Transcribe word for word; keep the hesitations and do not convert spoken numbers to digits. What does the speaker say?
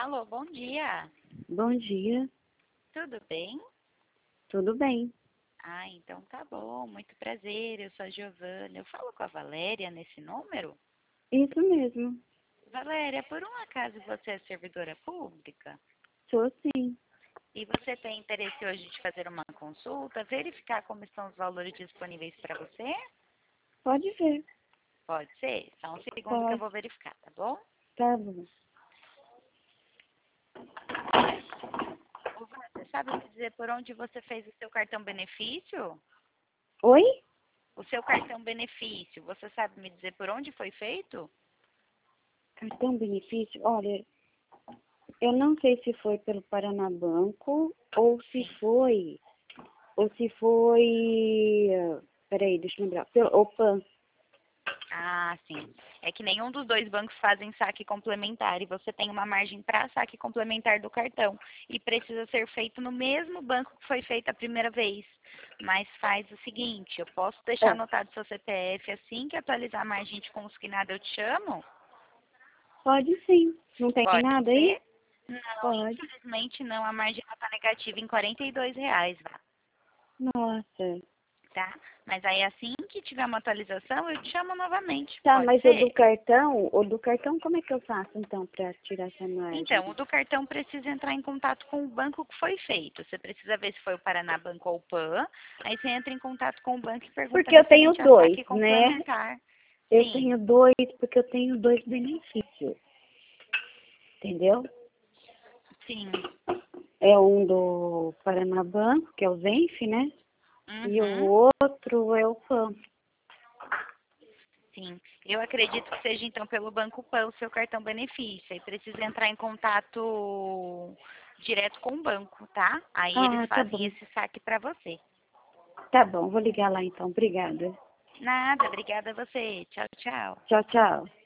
Alô, bom dia. Bom dia, Tudo bem? tudo bem? Ah, então tá bom. Muito prazer. Eu sou a Giovana. Eu falo com a Valéria nesse número? Isso mesmo, Valéria, por um acaso você é servidora pública? sou sim. E você tem interesse hoje de fazer uma consulta, verificar como estão os valores disponíveis para você? Pode ver, Pode ser? Só um segundo que eu pode, vou verificar, tá bom? tá bom. Ô, Vá, você sabe me dizer por onde você fez o seu cartão benefício? Oi? O seu cartão benefício, você sabe me dizer por onde foi feito? Cartão benefício? Olha, eu não sei se foi pelo Paraná Banco ou se Sim. foi, ou se foi, eh, peraí, deixa eu lembrar, pelo o PAN. Ah, sim. É que nenhum dos dois bancos fazem saque complementar e você tem uma margem para saque complementar do cartão e precisa ser feito no mesmo banco que foi feito a primeira vez. Mas faz o seguinte, eu posso deixar Ó, anotado seu C P F assim que atualizar a margem de consignado eu te chamo? pode sim. Não tem Pode nada aí? ser? Não, Pode. infelizmente não. A margem está negativa em quarenta e dois reais, Vá, Nossa. tá? Mas aí assim que tiver uma atualização eu te chamo novamente. Tá, Pode mas o do ser? cartão, o do cartão, como é que eu faço então pra tirar essa margem? Então, o do cartão precisa entrar em contato com o banco que foi feito. Você precisa ver se foi o Paraná Banco ou o PAN. Aí você entra em contato com o banco e pergunta Porque eu tenho referente a dois, saque né? complementar. Eu Sim, tenho dois, porque eu tenho dois benefícios, entendeu? sim. É um do Paraná Banco, que é o Zenf, né? E Uhum, o outro é o PAN. sim. Eu acredito que seja então pelo Banco PAN o seu cartão benefício. Aí precisa entrar em contato direto com o banco, tá? Aí eles Ah, tá fazem bom. esse saque para você. Tá bom, vou ligar lá então. Obrigada. Nada, obrigada a você. Tchau, tchau. Tchau, tchau.